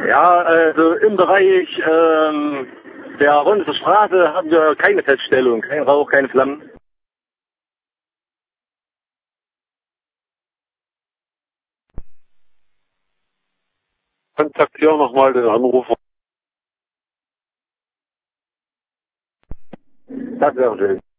Ja, also im Bereich der Rundischen Straße haben wir keine Feststellung, kein Rauch, keine Flammen. Kontaktiere nochmal den Anrufer. Das wäre schön.